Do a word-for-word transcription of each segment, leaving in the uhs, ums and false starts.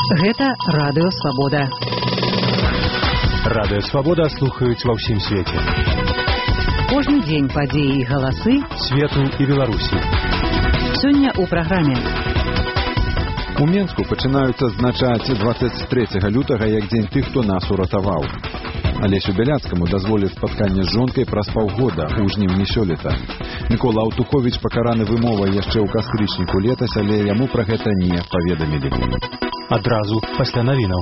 Гэта Радыё Свабода. Радыё Свабода слухаюць ва ўсім свеце. Кожны дзень падзеі і галасы свету і Беларусі. Сёння ў праграме. У Менску пачынаюць адзначаць дваццаць трэцяга лютага як дзень тых, хто нас уратаваў. Алесю Бяляцкаму дазволяць спатканне з жонкай праз паўгода ў жніўні сёлета. Мікола Аўтуховіч пакараны вымовай яшчэ ў кастрычніку летась, але яму пра гэта не паведамілі. Адразу пасля навінаў.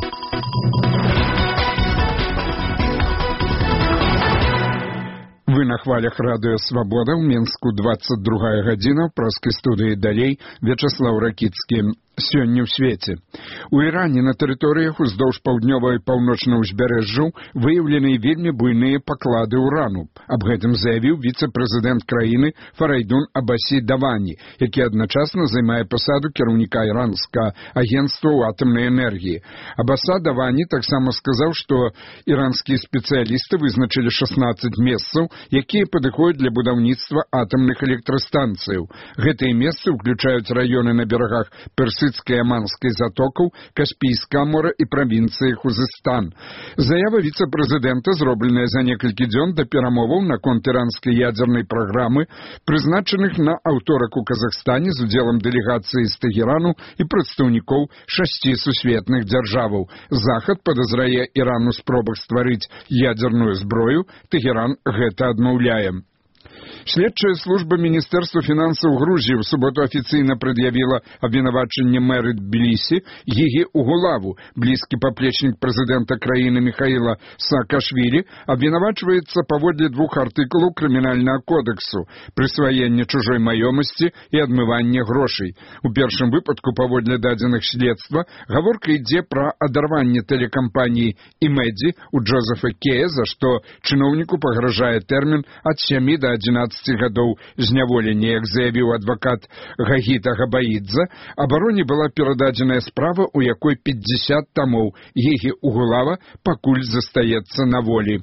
Вы на хвалях Радыё Свабода, ў Менску дваццаць другая гадзіна, праскай студыі далей Вячаслаў Ракіцкі. Сёння ў свеце. У Іране на тэрыторыях уздоўж паўднёвага і паўночнага ўзбярэжжаў выяўлены вельмі буйныя паклады ўрану. Аб гэтым заявіў віцэ-прэзідэнт краіны Фарайдун Абасі Давані, які адначасна займае пасаду кіраўніка іранскага агенцтва ў атамнай энергіі. Абаса Давані таксама сказаў, што іранскія спецыялісты вызначылі шаснаццаць месцаў, якія падыходзяць для будаўніцтва атамных электрастанцыяў. Гэтыя месцы ўключаюць раёны на берагах Персыйскай і Аманскай затокаў, Каспійскага мора і правінцыі Хузестан. Заява віцэ-прэзідэнта, зробленая за некалькі дзён да перамоваў наконт іранскай ядзернай праграмы, прызначаных на аўторак у Казахстане з удзелам дэлегацыі з Тэгерану і прадстаўнікоў шасці сусветных дзяржаваў. Захад падазрае Іран у спробах стварыць ядзерную зброю, Тэгеран гэта адмаўляе. Следчая служба Міністэрства фінансаў Грузіі ў суботу афіцыйна прад'явіла абвінавачанне мэры Тбілісі Гігі Угулаву. Блізкі паплечнік прэзідэнта краіны Міхаіла Саакашвілі абвінавачваецца паводле двух артыкулаў крымінальнага кодексу: прысваенне чужой маёмасці і адмыванне грошай. У першым выпадку, паводле дадзеных следства, гаворка ідзе пра адарванне тэлекампаніі «Імэдзі» у Джозефа Кея, за што чыноўніку пагражае тэрмін ад сямі да адзінаццаці гадоў зняволення. Як заявіў адвакат Гагіта Габаідзе, абароне была перададзеная справа, у якой пятьдесят тамоў. Гігі Угулава пакуль застаецца на волі.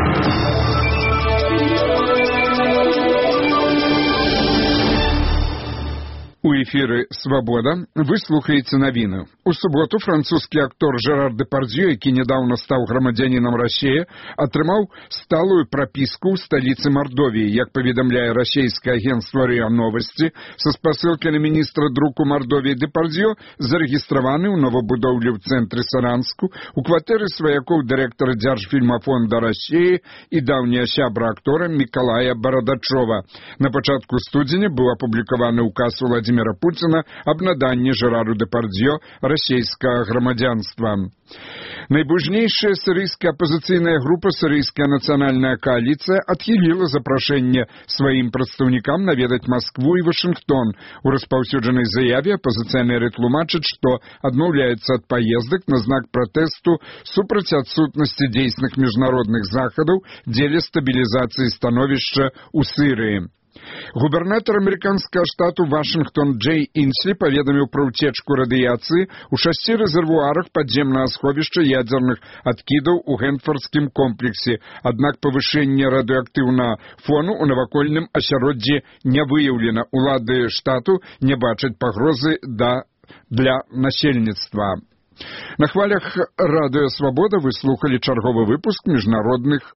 У эфіры «Свабода» вы слухаеце навіны. У суботу французскі актор Жерар Депардзьё, які нядаўна стаў грамадзянінам Расіі, атрымаў сталую прапіску ў сталіцы Мардовіі. Як паведамляе расійскае агенцтва РИА Новости, са спасылкай на міністра друку Мардовіі Депардзьё зарэгістраваны ў новабудоўлі ў цэнтры Саранску у кватэры сваякоў дырэктара Дзяржфільмафонда Расіі і даўняга сябра актора Мікалая Барадачова. На пачатку студзеня быў апублікаваны ўказ Владзіміра Пуціна аб наданні Жерару Депардзьё расійскага грамадзянства. Найбуйнейшая сірыйская апазіцыйная група «Сірыйская нацыянальная коаліцыя» адхіліла запрашэнне сваім прадстаўнікам наведаць Маскву і Вашынгтон. У распаўсюджанай заяве апазіцыянеры тлумачаць, што адмаўляюцца ад паездак на знак пратэсту супраць адсутнасці дзейсных міжнародных захадаў дзеля стабілізацыі становішча ў Сірыі. Губернатор амерыканскага штату Вашынгтон Джей Інслі паведаміў пра ўцечку радыяцыі ў шасці рэзервуарах падземнага сховішча ядзерных адкідаў у Гэнфардскім комплексе. Аднак павышэнне радыеактыўнага фону ў навакольным асяроддзі не выяўлена. Улады штату не бачаць пагрозы да, для насельніцтва. На хвалях Радыё Свабода вы слухалі чарговы выпуск міжнародных